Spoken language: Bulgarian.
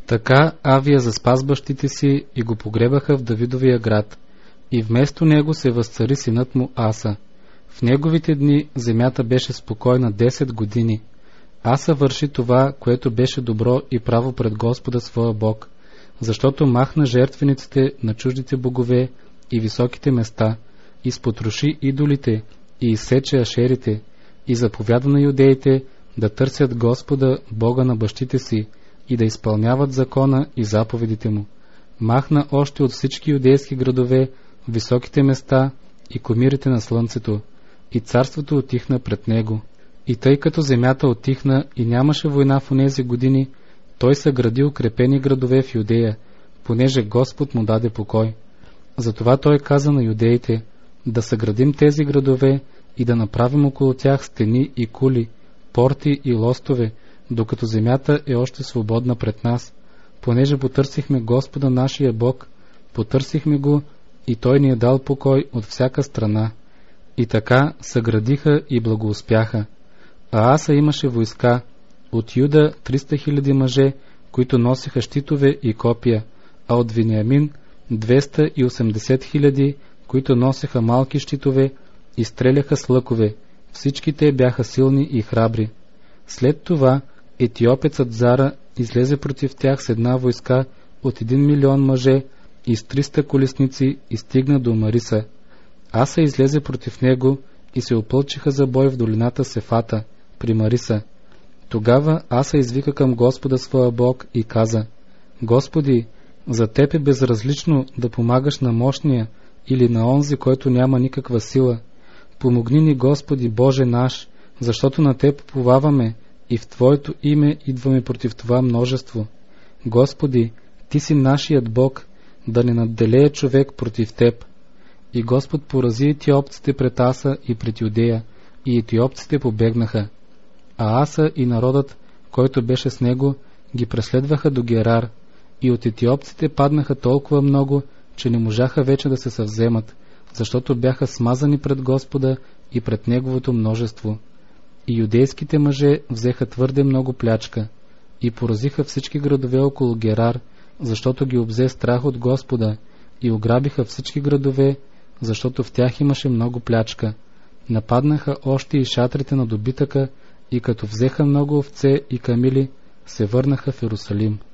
Така Авия заспа бащите си и го погребаха в Давидовия град, и вместо него се възцари синът му Аса. В неговите дни земята беше спокойна 10 години. Аса върши това, което беше добро и право пред Господа своя Бог, защото махна жертвениците на чуждите богове и високите места, и спотроши идолите, и изсече ашерите, и заповяда на юдеите да търсят Господа, Бога на бащите си, и да изпълняват закона и заповедите му. Махна още от всички юдейски градове високите места и комирите на слънцето, и царството отихна пред него. И тъй като земята отихна и нямаше война в онези години, той съгради укрепени градове в Юдея, понеже Господ му даде покой. Затова той каза на юдеите да съградим тези градове и да направим около тях стени и кули, порти и лостове, докато земята е още свободна пред нас, понеже потърсихме Господа нашия Бог, потърсихме го и той ни е дал покой от всяка страна. И така съградиха и благоуспяха. А Аса имаше войска, от Юда 300 000 мъже, които носеха щитове и копия, а от Вениамин 280 000, които носеха малки щитове и стреляха с лъкове. Всички те бяха силни и храбри. След това етиопецът Зара излезе против тях с една войска от 1 милион мъже и с 300 колесници и стигна до Мариса. Аса излезе против него и се опълчиха за бой в долината Сефата, при Мариса. Тогава Аса извика към Господа своя Бог и каза: Господи, за Теб е безразлично да помагаш на мощния или на онзи, който няма никаква сила. Помогни ни, Господи Боже наш, защото на Теб уповаваме и в Твоето име идваме против това множество. Господи, Ти си нашият Бог, да не надделее човек против Теб. И Господ порази етиопците пред Аса и пред Юдея, и етиопците побегнаха. А Аса и народът, който беше с него, ги преследваха до Герар, и от етиопците паднаха толкова много, че не можаха вече да се съвземат, защото бяха смазани пред Господа и пред неговото множество. И юдейските мъже взеха твърде много плячка и поразиха всички градове около Герар, защото ги обзе страх от Господа, и ограбиха всички градове, защото в тях имаше много плячка. Нападнаха още и шатрите на добитъка, и като взеха много овце и камили, се върнаха в Иерусалим.